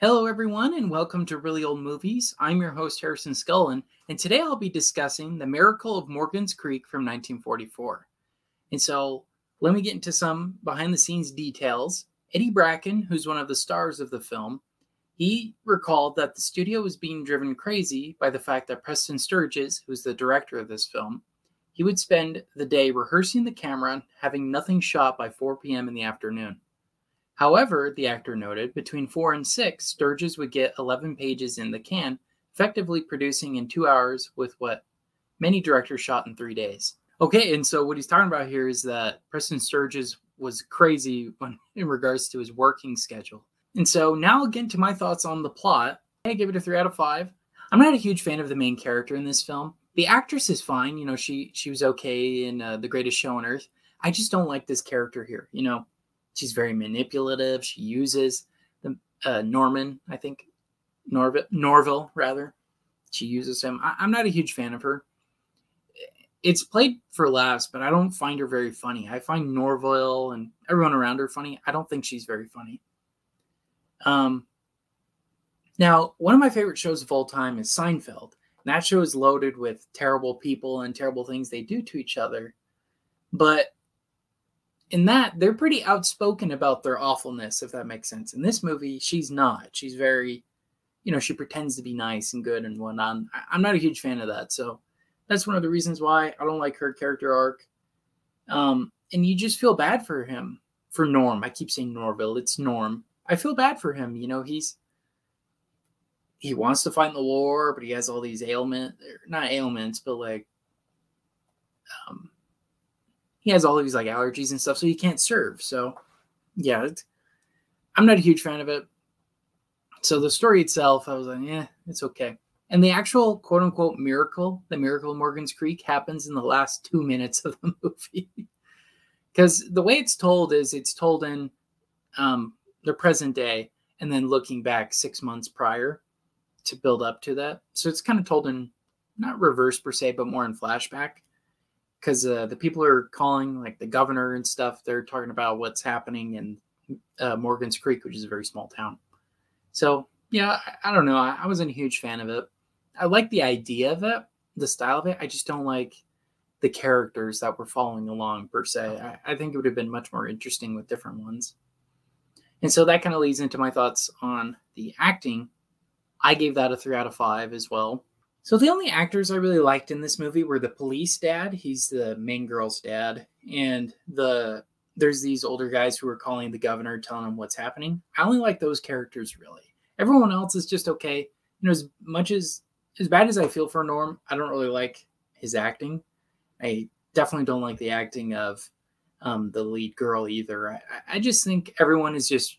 Hello, everyone, and welcome to Really Old Movies. I'm your host, Harrison Scullin, and today I'll be discussing The Miracle of Morgan's Creek from 1944. And so, let me get into some behind the scenes details. Eddie Bracken, who's one of the stars of the film, he recalled that the studio was being driven crazy by the fact that Preston Sturges, who's the director of this film, he would spend the day rehearsing the camera, having nothing shot by 4 p.m. in the afternoon. However, the actor noted, between 4 and 6, Sturges would get 11 pages in the can, effectively producing in 2 hours with what many directors shot in 3 days. Okay, and so what he's talking about here is that Preston Sturges was crazy in regards to his working schedule. And so now I'll get into my thoughts on the plot. I give it a 3 out of 5. I'm not a huge fan of the main character in this film. The actress is fine. She was okay in The Greatest Show on Earth. I just don't like this character here. She's very manipulative. She uses the Norman, I think, Norville, rather. She uses him. I'm not a huge fan of her. It's played for laughs, but I don't find her very funny. I find Norville and everyone around her funny. I don't think she's very funny. Now, one of my favorite shows of all time is Seinfeld. And that show is loaded with terrible people and terrible things they do to each other. But in that, they're pretty outspoken about their awfulness, if that makes sense. In this movie, she's not. She's very, she pretends to be nice and good and whatnot. I'm not a huge fan of that. So that's one of the reasons why I don't like her character arc. And you just feel bad for him, for Norm. I keep saying Norville. It's Norm. I feel bad for him. He wants to fight in the war, but he has all these not ailments, but he has all of these allergies and stuff, so he can't serve. So, yeah, I'm not a huge fan of it. So the story itself, I was like, it's okay. And the actual quote-unquote miracle, the miracle of Morgan's Creek, happens in the last 2 minutes of the movie. Because the way it's told is it's told in the present day and then looking back 6 months prior to build up to that. So it's kind of told in, not reverse per se, but more in flashback. Because the people are calling, the governor and stuff, they're talking about what's happening in Morgan's Creek, which is a very small town. So, yeah, I don't know. I wasn't a huge fan of it. I like the idea of it, the style of it. I just don't like the characters that were following along, per se. I think it would have been much more interesting with different ones. And so that kind of leads into my thoughts on the acting. I gave that a 3 out of 5 as well. So the only actors I really liked in this movie were the police dad. He's the main girl's dad. And there's these older guys who are calling the governor, telling him what's happening. I only like those characters, really. Everyone else is just okay. As bad as I feel for Norm, I don't really like his acting. I definitely don't like the acting of the lead girl either. I just think everyone is just,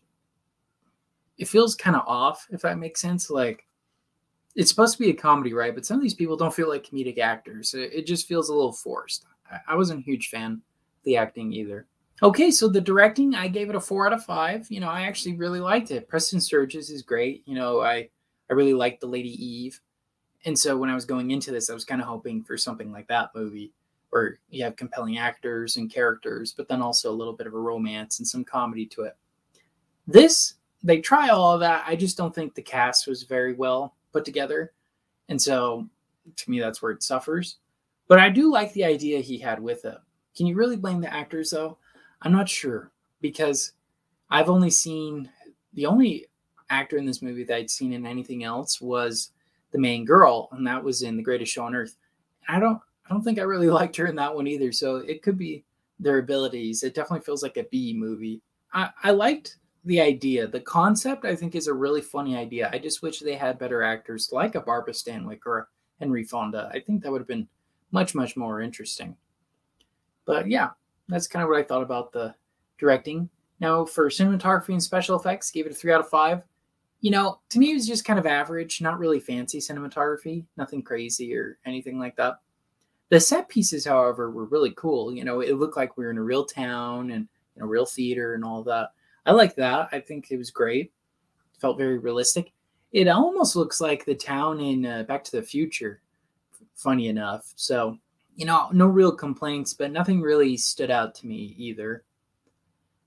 it feels kind of off, if that makes sense. It's supposed to be a comedy, right? But some of these people don't feel like comedic actors. It just feels a little forced. I wasn't a huge fan of the acting either. Okay, so the directing, I gave it a 4 out of 5. I actually really liked it. Preston Sturges is great. I really liked The Lady Eve. And so when I was going into this, I was kind of hoping for something like that movie where you have compelling actors and characters, but then also a little bit of a romance and some comedy to it. This, they try all of that. I just don't think the cast was very well put together. And so to me, that's where it suffers. But I do like the idea he had with it. Can you really blame the actors though? I'm not sure, because I've only seen, the only actor in this movie that I'd seen in anything else was the main girl, and that was in The Greatest Show on Earth. I don't think I really liked her in that one either. So it could be their abilities. It definitely feels like a B movie. I liked the idea. The concept, I think, is a really funny idea. I just wish they had better actors like a Barbara Stanwyck or a Henry Fonda. I think that would have been much, much more interesting. But yeah, that's kind of what I thought about the directing. Now, for cinematography and special effects, gave it a 3 out of 5. To me, it was just kind of average, not really fancy cinematography, nothing crazy or anything like that. The set pieces, however, were really cool. It looked like we were in a real town and in a real theater and all of that. I like that. I think it was great. It felt very realistic. It almost looks like the town in Back to the Future, funny enough. So, no real complaints, but nothing really stood out to me either.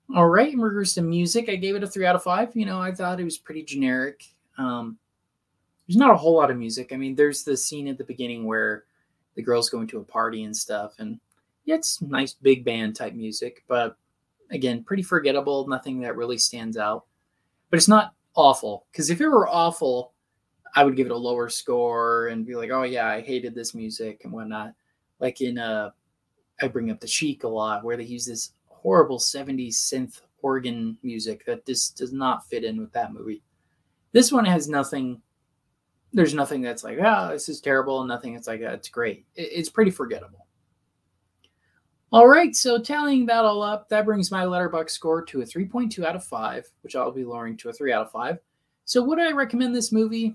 All right, in regards to music, I gave it a 3 out of 5. I thought it was pretty generic. There's not a whole lot of music. I mean, there's the scene at the beginning where the girls go into a party and stuff, and yeah, it's nice big band type music, but again, pretty forgettable. Nothing that really stands out. But it's not awful, because if it were awful, I would give it a lower score and be like, oh yeah, I hated this music and whatnot. Like I bring up The Chic a lot, where they use this horrible 70s synth organ music that just does not fit in with that movie. This one has nothing. There's nothing that's like, this is terrible. Nothing that's like, it's great. It's pretty forgettable. All right, so tallying that all up, that brings my Letterboxd score to a 3.2 out of 5, which I'll be lowering to a 3 out of 5. So would I recommend this movie?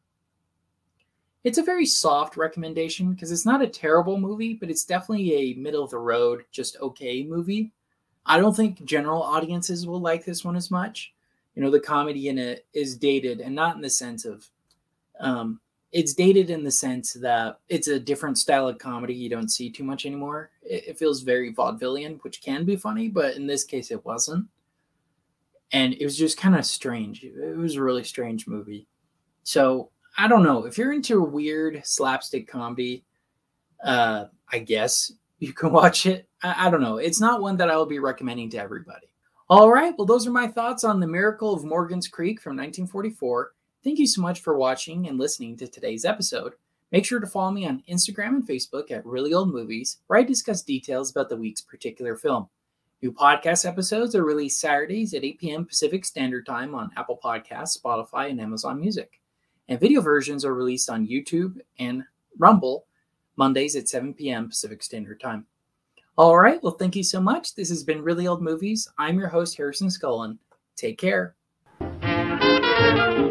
It's a very soft recommendation because it's not a terrible movie, but it's definitely a middle of the road, just okay movie. I don't think general audiences will like this one as much. The comedy in it is dated, and not in the sense of, it's dated in the sense that it's a different style of comedy you don't see too much anymore. It feels very vaudevillian, which can be funny, but in this case it wasn't. And it was just kind of strange. It was a really strange movie. So I don't know. If you're into weird slapstick comedy, I guess you can watch it. I don't know. It's not one that I will be recommending to everybody. All right. Well, those are my thoughts on The Miracle of Morgan's Creek from 1944. Thank you so much for watching and listening to today's episode. Make sure to follow me on Instagram and Facebook at Really Old Movies, where I discuss details about the week's particular film. New podcast episodes are released Saturdays at 8 p.m. Pacific Standard Time on Apple Podcasts, Spotify, and Amazon Music. And video versions are released on YouTube and Rumble Mondays at 7 p.m. Pacific Standard Time. All right. Well, thank you so much. This has been Really Old Movies. I'm your host, Harrison Scullin. Take care.